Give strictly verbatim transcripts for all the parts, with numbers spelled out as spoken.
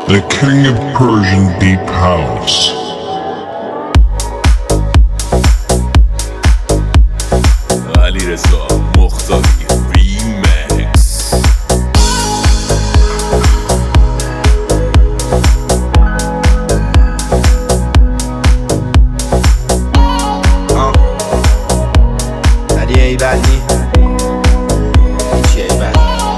the king of Persian deep house. علیرضا مختاری ریمکس. علی ایبدی چی ایبدی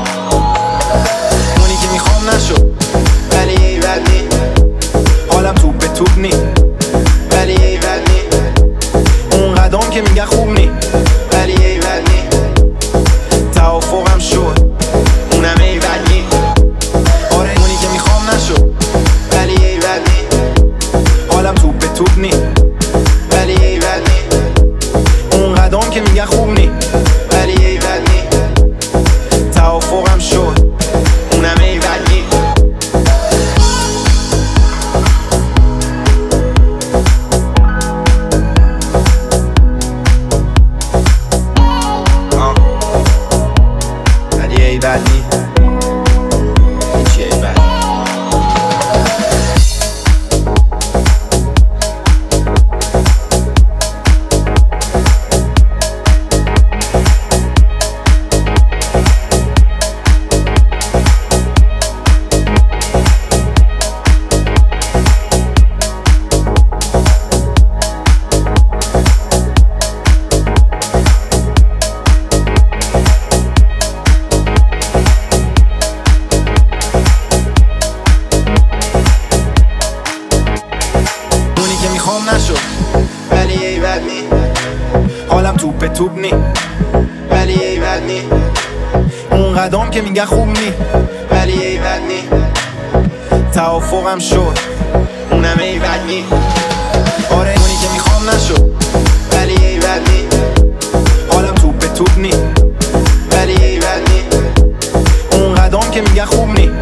اونی که میخوام نشو ولی ایبدی حالم توپ به توپ نی ولی ایبدی اون قدم که میگه خوب نی ولی ایبدی توافقم شد اونم ایبدی آره اونی که میخوام نشو ولی ایبدی حالم توپ به توپ نی ولی ایبدی اون قدم که میگه خوب نی ولی ایبدی توافقم شد اونم ایبدی ولی ایبدی چی ایبدی میخوام نشو ولی ایبدی حالم توپ به توپ نی ولی ایبدی اون قدم که میگه خوب نی ولی ایبدی توافقم شد اونم ایبدی آره اونی که میخوام نشو ولی ایبدی حالم توپ به توپ نی ولی ایبدی اون قدم که میگه خوب نی